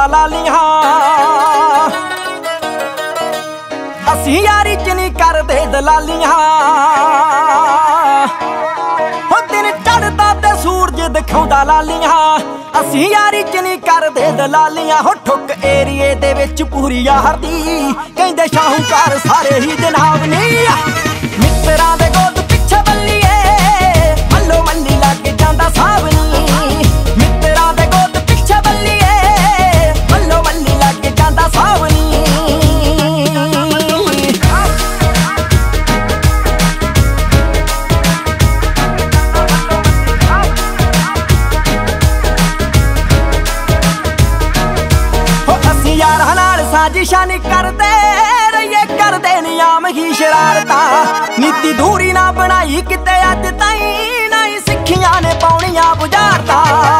ਦਿਖਾਉਂਦਾ ਲਾਲੀਆਂ। ਅਸੀਂ ਯਾਰੀ ਚ ਨਹੀਂ ਕਰਦੇ ਦਲਾਲੀਆਂ। ਹੋ ਦਿਨ ਚੜ੍ਹਦਾ ਤੇ ਸੂਰਜ ਦਿਖਾਉਂਦਾ ਲਾਲੀਆਂ। ਅਸੀਂ ਯਾਰੀ ਚ ਨਹੀਂ ਕਰਦੇ ਦਲਾਲੀਆਂ। ਹੋ ਠੁੱਕ ਏਰੀਏ ਦੇ ਵਿੱਚ ਪੂਰੀ ਯਾਰ ਦੀ ਕਹਿੰਦੇ ਸ਼ਾਹੂਕਾਰ ਸਾਰੇ ਹੀ ਜਨਾਬ ਨੀ। ਮਿੱਤਰਾਂ ਦੇ ਗੋਦ ਪਿੱਛੇ ਬੱਲੀਏ ਮੱਲੋ ਮੱਲੀ ਲੱਗ ਜਾਂਦਾ ਸਾਬ ਨੀ। ਮਿੱਤਰਾਂ ਦੇ ਗੋਦ ਪਿੱਛੇ ਬੱਲੀਏ ਮੱਲੋ ਮੱਲੀ ਲੱਗ ਜਾਂਦਾ ਸਾਬ ਨੀ। ਯਾਰਾਂ ਨਾਲ ਸਾਜ਼ਿਸ਼ਾਂ ਨੀ ਕਰਦੇ ਰਹੀਏ ਕਰਦੇ ਨਿਯਮ ਹੀ ਸ਼ਰਾਰਤਾਂ। ਨੀਤੀ ਦੂਰੀ ਨਾ ਬਣਾਈ ਕਿਤੇ ਅੱਜ ਤਾਈਂ ਨਾ ਹੀ ਸਿੱਖੀਆਂ ਨੇ ਪਾਉਣੀਆਂ ਬੁਝਾਰਤਾਂ।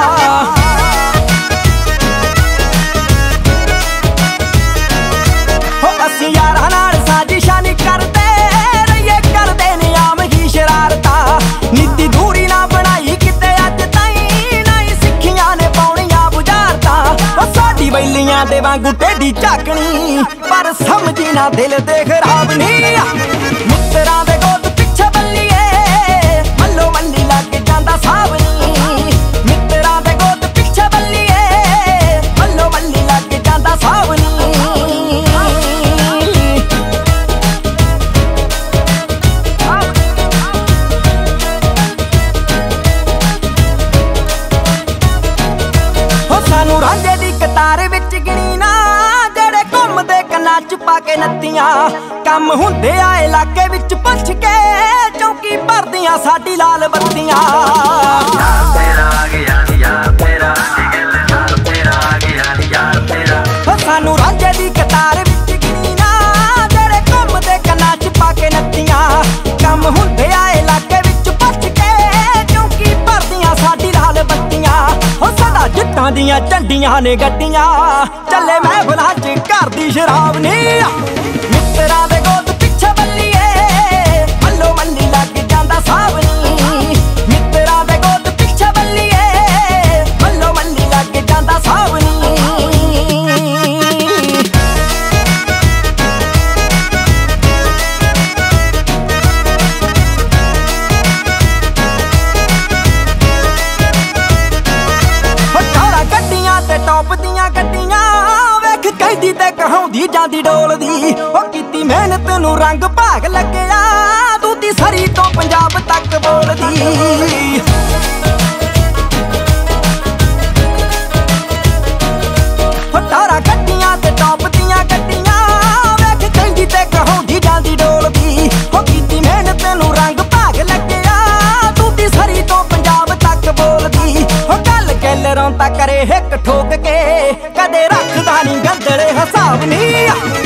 ਹੋ ਅਸੀਂ ਯਾਰਾਂ ਨਾਲ ਸਾਜ਼ਿਸ਼ਾਂ ਨੀ ਕਰਦੇ ਰਹੀਏ ਕਰਦੇ ਨਿਯਮ ਹੀ ਸ਼ਰਾਰਤਾਂ। ਨੀਤੀ ਦੂਰੀ ਨਾ ਬਣਾਈ ਕਿਤੇ ਅੱਜ ਤਾਈਂ ਨਾ ਹੀ ਸਿੱਖੀਆਂ ਨੇ ਪਾਉਣੀਆਂ ਬੁਝਾਰਤਾਂ। ਸਾਡੀ ਵੈਲੀਆਂ ਦੇ ਵਾਂਗੂ ਟੇਢੀ ਝਾਕਣੀ ਪਰ ਸਮਝੀ ਨਾ ਦਿਲ ਦੇ ਖਰਾਬ ਨੀ। ਮਿੱਤਰਾਂ ਦੇ ਗੋਦ ਪਿੱਛੇ ਬੱਲੀਏ ਮੱਲੋ ਮੱਲੀ ਲੱਗ ਜਾਂਦਾ ਸਾਬ ਨੀ। ਮਿੱਤਰਾਂ ਦੇ ਗੋਦ ਪਿੱਛੇ ਬੱਲੀਏ ਮੱਲੋ ਮੱਲੀ ਲੱਗ ਜਾਂਦਾ ਸਾਬ ਨੀ। ਹੋ ਸਾਨੂੰ ਰਾਂਝੇ ਦੀ ਕਤਾਰ ਵਿੱਚ ਗਿਣੀ ਨਾ ਜਿਹੜੇ ਘੁੰਮਦੇ ਕੰਨਾਂ ਚ ਪਾ ਕੇ ਨੱਤੀਆਂ। ਕੰਮ ਹੁੰਦੇ ਆ ਇਲਾਕੇ ਵਿੱਚ ਪੁੱਛ ਕੇ ਚੌਕੀ ਭਰਦੀਆਂ ਸਾਡੀ ਲਾਲ ਬੱਤੀਆਂ। ਯਾਰ ਤੇਰਾ ਆ ਗਿਆ ਨੀ ਯਾਰ ਤੇਰਾ ਗੱਲ ਨਾਲ ਤੇਰਾ ਆ ਗਿਆ ਨੀ ਯਾਰ ਤੇਰਾ। ਹੋ ਸਾਨੂੰ ਰਾਂਝੇ ਦੀ ਕਤਾਰ ਵਿੱਚ ਗਿਣੀ ਨਾ ਜਿਹੜੇ ਘੁੰਮਦੇ ਕੰਨਾਂ ਚ ਪਾ ਕੇ ਨੱਤੀਆਂ। ਕੰਮ ਹੁੰਦੇ ਆ ਇਲਾਕੇ ਵਿੱਚ ਪੁੱਛ ਕੇ ਚੌਕੀ ਭਰਦੀਆਂ ਸਾਡੀ ਲਾਲ ਬੱਤੀਆਂ। ਹੋ ਸਾਡਾ ਜੱਟਾਂ ਦੀਆਂ ਝੰਡੀਆਂ ਨੇ ਗੱਡੀਆਂ ਚੱਲੇ ਮਹਿਫਲਾਂ ਚ ਘਰ ਦੀ ਸ਼ਰਾਬ ਨੀ। ਮਿੱਤਰਾਂ ਦੇ ਗੋਦ ਪਿੱਛੇ ਬੱਲੀਏ ਮੱਲੋ ਮੱਲੀ ਲੱਗ ਜਾਂਦਾ ਸਾਬ ਨੀ। ਮਿੱਤਰਾਂ ਦੇ ਗੋਦ ਪਿੱਛੇ ਬੱਲੀਏ ਮੱਲੋ ਮੱਲੀ ਲੱਗ ਜਾਂਦਾ ਸਾਬ ਨੀ। ਤੇ ਟੌਪ ਦੀਆਂ ਗੱਡੀਆਂ ਵੇਖ ਕਹਿੰਦੀ ਤੇ ਕਹਾਉਂਦੀ ਜਾਂਦੀ ਡੋਲਦੀ। ਉਹ ਕੀਤੀ ਮਿਹਨਤ ਨੂੰ ਰੰਗ ਭਾਗ ਲੱਗਿਆ ਦੂਤੀ ਸਰੀ ਤੋਂ ਪੰਜਾਬ ਤੱਕ ਬੋਲਦੀ। ਫਟਾਰਾ ਗੱਡੀਆਂ ਤੇ ਟੌਪ ਦੀਆਂ ਗੱਡੀਆਂ ਵੇਖ ਕਹਿੰਦੀ ਤੇ ਕਹਾਉਂਦੀ ਜਾਂਦੀ ਡੋਲਦੀ। ਉਹ ਕੀਤੀ ਮਿਹਨਤ ਨੂੰ ਰੰਗ ਭਾਗ ਲੱਗਿਆ ਦੂਤੀ ਸਰੀ ਤੋਂ ਪੰਜਾਬ ਤੱਕ ਬੋਲਦੀ। ਉਹ ਗੱਲ ਕੈਲਰਾਂ ਤਾਂ ਕਰੇ ਹਿੱਕ ਠੋਕ ਕੇ ਕਦੇ ਰੱਖਦਾ ਨੀ ਗੰਦਲੇ ਹਿਸਾਬ ਨੀ।